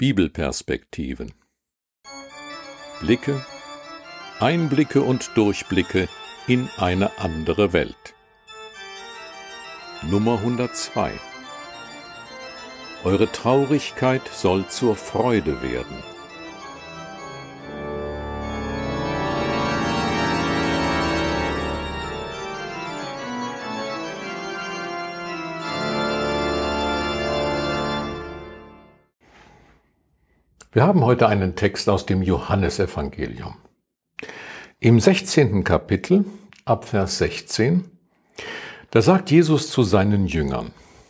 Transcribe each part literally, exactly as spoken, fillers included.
Bibelperspektiven. Blicke, Einblicke und Durchblicke in eine andere Welt. Nummer hundertzwei. Eure Traurigkeit soll zur Freude werden. Wir haben heute einen Text aus dem Johannesevangelium. Im sechzehnten Kapitel, ab Vers sechzehn, da sagt Jesus zu seinen Jüngern: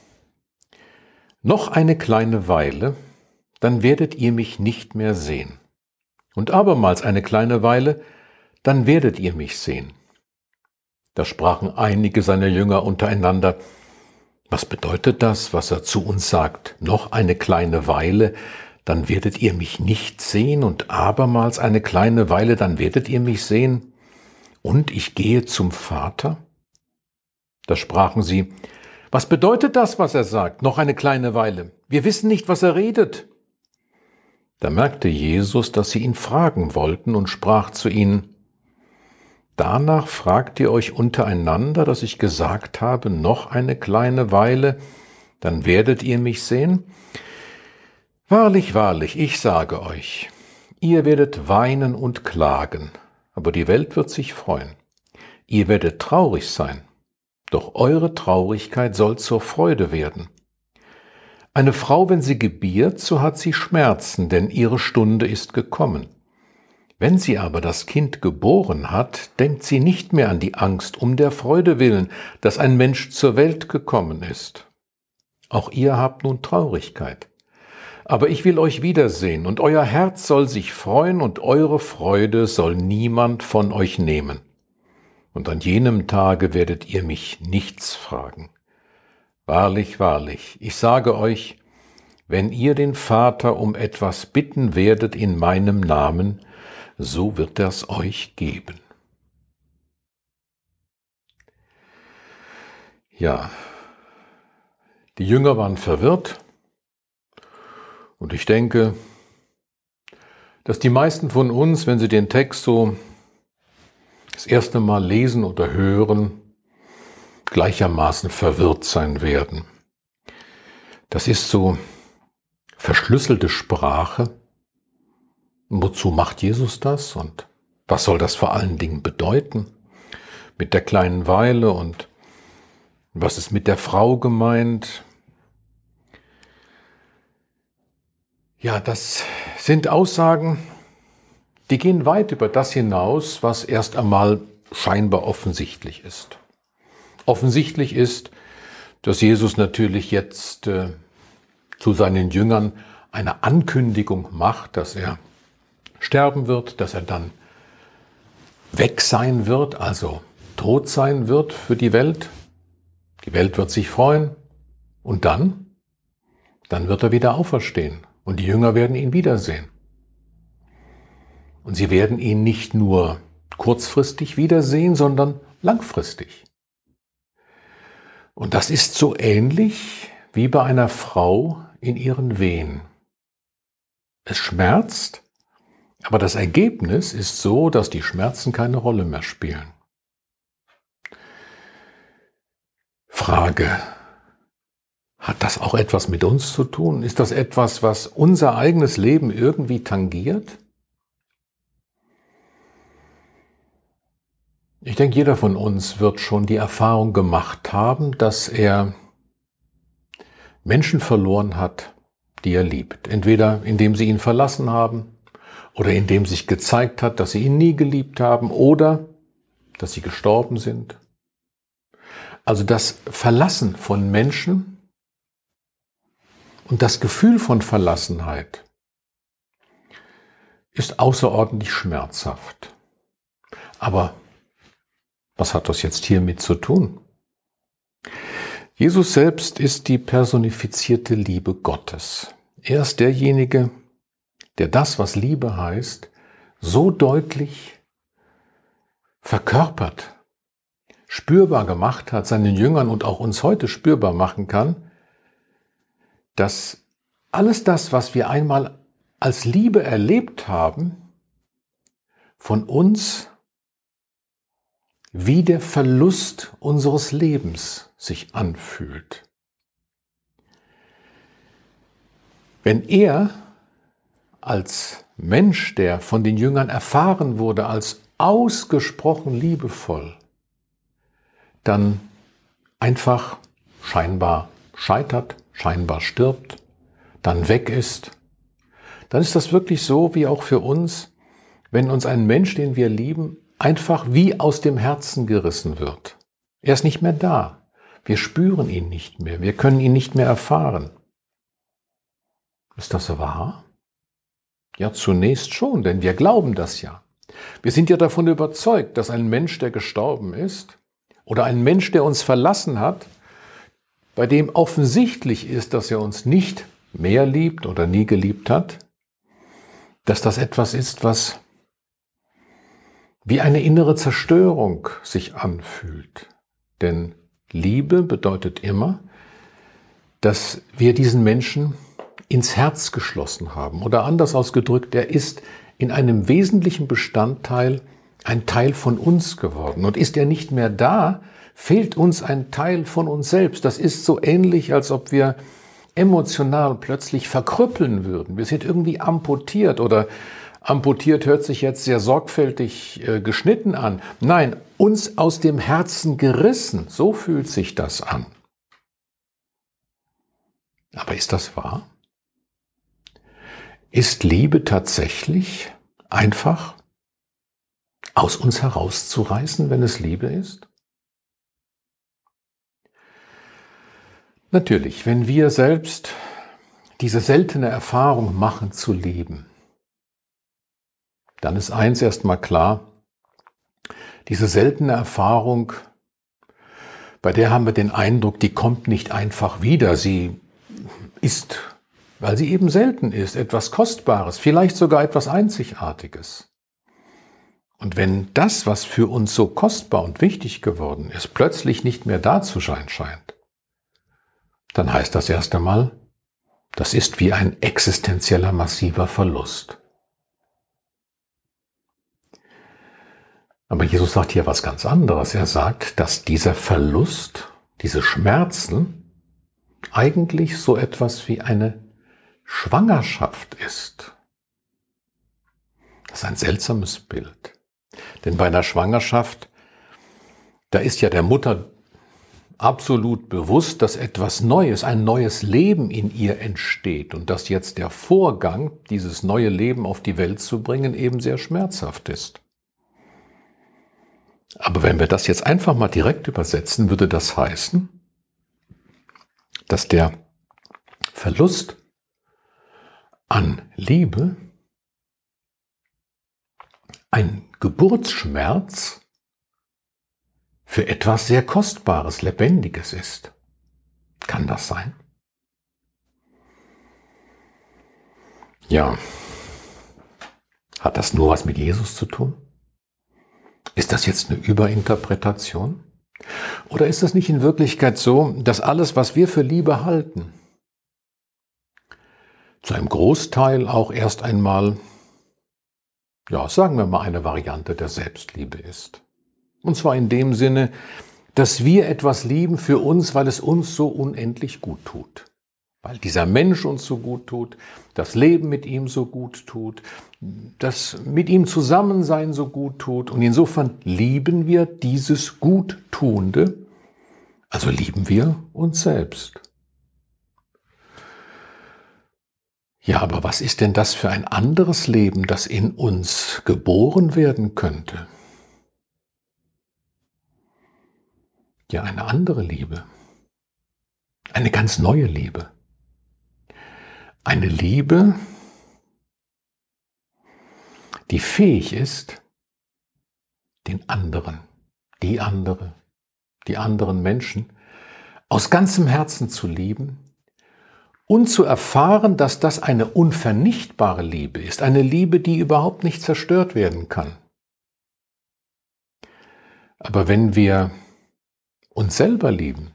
Noch eine kleine Weile, dann werdet ihr mich nicht mehr sehen. Und abermals eine kleine Weile, dann werdet ihr mich sehen. Da sprachen einige seiner Jünger untereinander: Was bedeutet das, was er zu uns sagt? Noch eine kleine Weile, dann werdet ihr mich nicht sehen, und abermals eine kleine Weile, dann werdet ihr mich sehen, und ich gehe zum Vater? Da sprachen sie: Was bedeutet das, was er sagt? Noch eine kleine Weile. Wir wissen nicht, was er redet. Da merkte Jesus, dass sie ihn fragen wollten, und sprach zu ihnen: Danach fragt ihr euch untereinander, dass ich gesagt habe, noch eine kleine Weile, dann werdet ihr mich sehen? Wahrlich, wahrlich, ich sage euch, ihr werdet weinen und klagen, aber die Welt wird sich freuen. Ihr werdet traurig sein, doch eure Traurigkeit soll zur Freude werden. Eine Frau, wenn sie gebiert, so hat sie Schmerzen, denn ihre Stunde ist gekommen. Wenn sie aber das Kind geboren hat, denkt sie nicht mehr an die Angst um der Freude willen, dass ein Mensch zur Welt gekommen ist. Auch ihr habt nun Traurigkeit. Aber ich will euch wiedersehen, und euer Herz soll sich freuen, und eure Freude soll niemand von euch nehmen. Und an jenem Tage werdet ihr mich nichts fragen. Wahrlich, wahrlich, ich sage euch, wenn ihr den Vater um etwas bitten werdet in meinem Namen, so wird er's euch geben. Ja, die Jünger waren verwirrt. Und ich denke, dass die meisten von uns, wenn sie den Text so das erste Mal lesen oder hören, gleichermaßen verwirrt sein werden. Das ist so verschlüsselte Sprache. Und wozu macht Jesus das? Und was soll das vor allen Dingen bedeuten? Mit der kleinen Weile, und was ist mit der Frau gemeint? Ja, das sind Aussagen, die gehen weit über das hinaus, was erst einmal scheinbar offensichtlich ist. Offensichtlich ist, dass Jesus natürlich jetzt äh, zu seinen Jüngern eine Ankündigung macht, dass er sterben wird, dass er dann weg sein wird, also tot sein wird für die Welt. Die Welt wird sich freuen, und dann, dann wird er wieder auferstehen. Und die Jünger werden ihn wiedersehen. Und sie werden ihn nicht nur kurzfristig wiedersehen, sondern langfristig. Und das ist so ähnlich wie bei einer Frau in ihren Wehen. Es schmerzt, aber das Ergebnis ist so, dass die Schmerzen keine Rolle mehr spielen. Frage: Hat das auch etwas mit uns zu tun? Ist das etwas, was unser eigenes Leben irgendwie tangiert? Ich denke, jeder von uns wird schon die Erfahrung gemacht haben, dass er Menschen verloren hat, die er liebt. Entweder indem sie ihn verlassen haben oder indem sich gezeigt hat, dass sie ihn nie geliebt haben oder dass sie gestorben sind. Also das Verlassen von Menschen und das Gefühl von Verlassenheit ist außerordentlich schmerzhaft. Aber was hat das jetzt hiermit zu tun? Jesus selbst ist die personifizierte Liebe Gottes. Er ist derjenige, der das, was Liebe heißt, so deutlich verkörpert, spürbar gemacht hat, seinen Jüngern und auch uns heute spürbar machen kann, dass alles das, was wir einmal als Liebe erlebt haben, von uns wie der Verlust unseres Lebens sich anfühlt. Wenn er als Mensch, der von den Jüngern erfahren wurde, als ausgesprochen liebevoll, dann einfach scheinbar scheitert, scheinbar stirbt, dann weg ist, dann ist das wirklich so wie auch für uns, wenn uns ein Mensch, den wir lieben, einfach wie aus dem Herzen gerissen wird. Er ist nicht mehr da. Wir spüren ihn nicht mehr. Wir können ihn nicht mehr erfahren. Ist das wahr? Ja, zunächst schon, denn wir glauben das ja. Wir sind ja davon überzeugt, dass ein Mensch, der gestorben ist, oder ein Mensch, der uns verlassen hat, bei dem offensichtlich ist, dass er uns nicht mehr liebt oder nie geliebt hat, dass das etwas ist, was wie eine innere Zerstörung sich anfühlt. Denn Liebe bedeutet immer, dass wir diesen Menschen ins Herz geschlossen haben. Oder anders ausgedrückt, er ist in einem wesentlichen Bestandteil ein Teil von uns geworden. Und ist er nicht mehr da, fehlt uns ein Teil von uns selbst. Das ist so ähnlich, als ob wir emotional plötzlich verkrüppeln würden. Wir sind irgendwie amputiert oder amputiert hört sich jetzt sehr sorgfältig äh, geschnitten an. Nein, uns aus dem Herzen gerissen. So fühlt sich das an. Aber ist das wahr? Ist Liebe tatsächlich einfach aus uns herauszureißen, wenn es Liebe ist? Natürlich, wenn wir selbst diese seltene Erfahrung machen zu lieben, dann ist eins erstmal klar, diese seltene Erfahrung, bei der haben wir den Eindruck, die kommt nicht einfach wieder. Sie ist, weil sie eben selten ist, etwas Kostbares, vielleicht sogar etwas Einzigartiges. Und wenn das, was für uns so kostbar und wichtig geworden ist, plötzlich nicht mehr da zu sein scheint, dann heißt das erst einmal, das ist wie ein existenzieller, massiver Verlust. Aber Jesus sagt hier was ganz anderes. Er sagt, dass dieser Verlust, diese Schmerzen, eigentlich so etwas wie eine Schwangerschaft ist. Das ist ein seltsames Bild. Denn bei einer Schwangerschaft, da ist ja der Mutter absolut bewusst, dass etwas Neues, ein neues Leben in ihr entsteht und dass jetzt der Vorgang, dieses neue Leben auf die Welt zu bringen, eben sehr schmerzhaft ist. Aber wenn wir das jetzt einfach mal direkt übersetzen, würde das heißen, dass der Verlust an Liebe ein Geburtsschmerz für etwas sehr Kostbares, Lebendiges ist. Kann das sein? Ja. Hat das nur was mit Jesus zu tun? Ist das jetzt eine Überinterpretation? Oder ist es nicht in Wirklichkeit so, dass alles, was wir für Liebe halten, zu einem Großteil auch erst einmal, ja, sagen wir mal, eine Variante der Selbstliebe ist? Und zwar in dem Sinne, dass wir etwas lieben für uns, weil es uns so unendlich gut tut. Weil dieser Mensch uns so gut tut, das Leben mit ihm so gut tut, das mit ihm Zusammensein so gut tut. Und insofern lieben wir dieses Guttuende, also lieben wir uns selbst. Ja, aber was ist denn das für ein anderes Leben, das in uns geboren werden könnte? Ja, eine andere Liebe. Eine ganz neue Liebe. Eine Liebe, die fähig ist, den anderen, die andere, die anderen Menschen aus ganzem Herzen zu lieben und zu erfahren, dass das eine unvernichtbare Liebe ist, eine Liebe, die überhaupt nicht zerstört werden kann. Aber wenn wir uns selber lieben,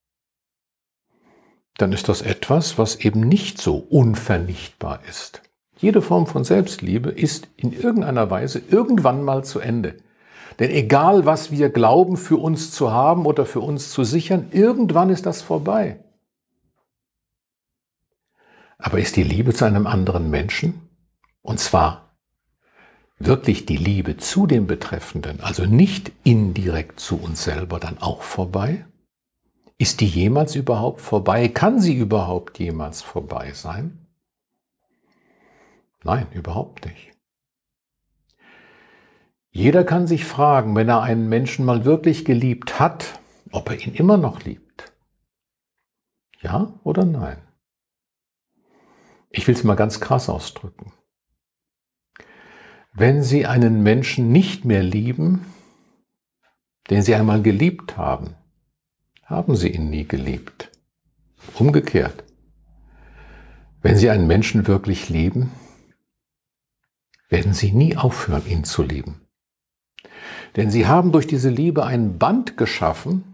dann ist das etwas, was eben nicht so unvernichtbar ist. Jede Form von Selbstliebe ist in irgendeiner Weise irgendwann mal zu Ende. Denn egal, was wir glauben, für uns zu haben oder für uns zu sichern, irgendwann ist das vorbei. Aber ist die Liebe zu einem anderen Menschen, und zwar wirklich die Liebe zu dem Betreffenden, also nicht indirekt zu uns selber, dann auch vorbei? Ist die jemals überhaupt vorbei? Kann sie überhaupt jemals vorbei sein? Nein, überhaupt nicht. Jeder kann sich fragen, wenn er einen Menschen mal wirklich geliebt hat, ob er ihn immer noch liebt. Ja oder nein? Ich will es mal ganz krass ausdrücken. Wenn Sie einen Menschen nicht mehr lieben, den Sie einmal geliebt haben, haben Sie ihn nie geliebt. Umgekehrt. Wenn Sie einen Menschen wirklich lieben, werden Sie nie aufhören, ihn zu lieben. Denn Sie haben durch diese Liebe ein Band geschaffen,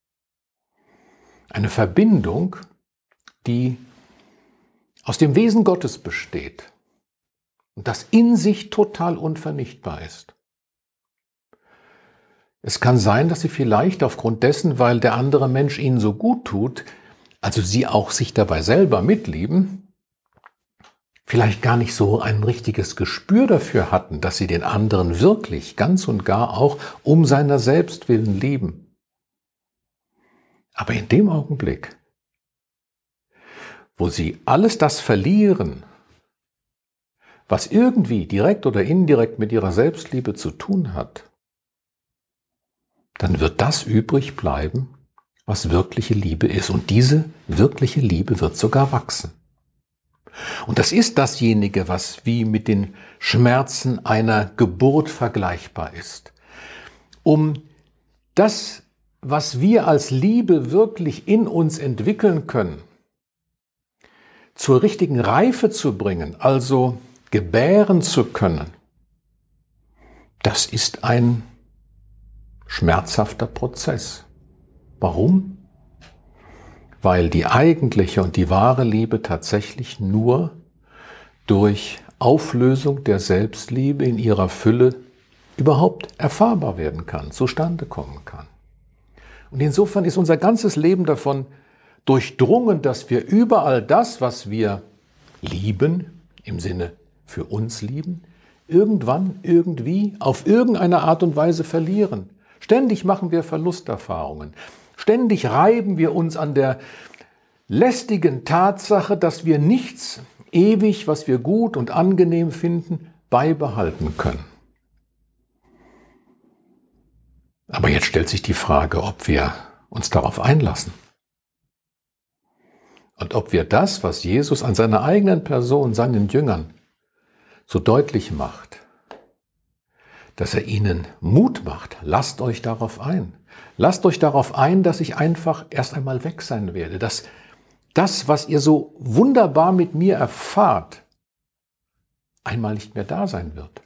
eine Verbindung, die aus dem Wesen Gottes besteht und das in sich total unvernichtbar ist. Es kann sein, dass Sie vielleicht aufgrund dessen, weil der andere Mensch Ihnen so gut tut, also Sie auch sich dabei selber mitlieben, vielleicht gar nicht so ein richtiges Gespür dafür hatten, dass Sie den anderen wirklich ganz und gar auch um seiner selbst willen lieben. Aber in dem Augenblick, wo Sie alles das verlieren, was irgendwie direkt oder indirekt mit Ihrer Selbstliebe zu tun hat, dann wird das übrig bleiben, was wirkliche Liebe ist. Und diese wirkliche Liebe wird sogar wachsen. Und das ist dasjenige, was wie mit den Schmerzen einer Geburt vergleichbar ist. Um das, was wir als Liebe wirklich in uns entwickeln können, zur richtigen Reife zu bringen, also gebären zu können, das ist ein schmerzhafter Prozess. Warum? Weil die eigentliche und die wahre Liebe tatsächlich nur durch Auflösung der Selbstliebe in ihrer Fülle überhaupt erfahrbar werden kann, zustande kommen kann. Und insofern ist unser ganzes Leben davon durchdrungen, dass wir überall das, was wir lieben, im Sinne für uns lieben, irgendwann, irgendwie, auf irgendeine Art und Weise verlieren. Ständig machen wir Verlusterfahrungen. Ständig reiben wir uns an der lästigen Tatsache, dass wir nichts ewig, was wir gut und angenehm finden, beibehalten können. Aber jetzt stellt sich die Frage, ob wir uns darauf einlassen. Und ob wir das, was Jesus an seiner eigenen Person, seinen Jüngern so deutlich macht, dass er ihnen Mut macht, lasst euch darauf ein. Lasst euch darauf ein, dass ich einfach erst einmal weg sein werde, dass das, was ihr so wunderbar mit mir erfahrt, einmal nicht mehr da sein wird.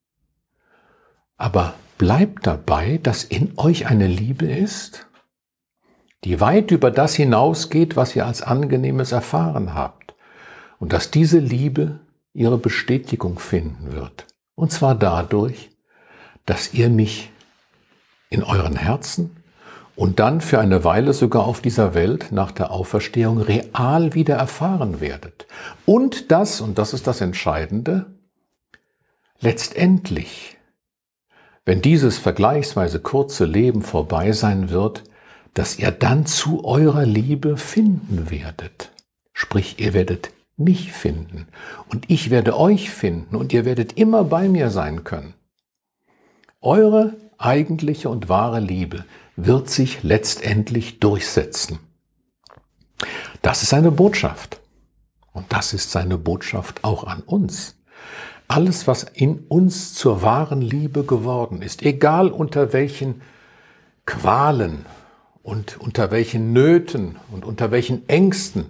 Aber bleibt dabei, dass in euch eine Liebe ist, die weit über das hinausgeht, was ihr als Angenehmes erfahren habt. Und dass diese Liebe ihre Bestätigung finden wird. Und zwar dadurch, dass ihr mich in euren Herzen und dann für eine Weile sogar auf dieser Welt nach der Auferstehung real wieder erfahren werdet. Und das, und das ist das Entscheidende, letztendlich, wenn dieses vergleichsweise kurze Leben vorbei sein wird, dass ihr dann zu eurer Liebe finden werdet. Sprich, ihr werdet mich finden und ich werde euch finden und ihr werdet immer bei mir sein können. Eure eigentliche und wahre Liebe wird sich letztendlich durchsetzen. Das ist seine Botschaft. Und das ist seine Botschaft auch an uns. Alles, was in uns zur wahren Liebe geworden ist, egal unter welchen Qualen und unter welchen Nöten und unter welchen Ängsten,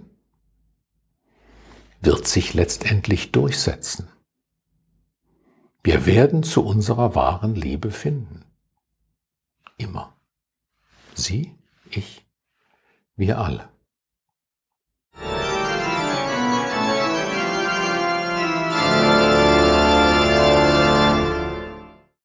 wird sich letztendlich durchsetzen. Wir werden zu unserer wahren Liebe finden. Immer. Sie, ich, wir alle.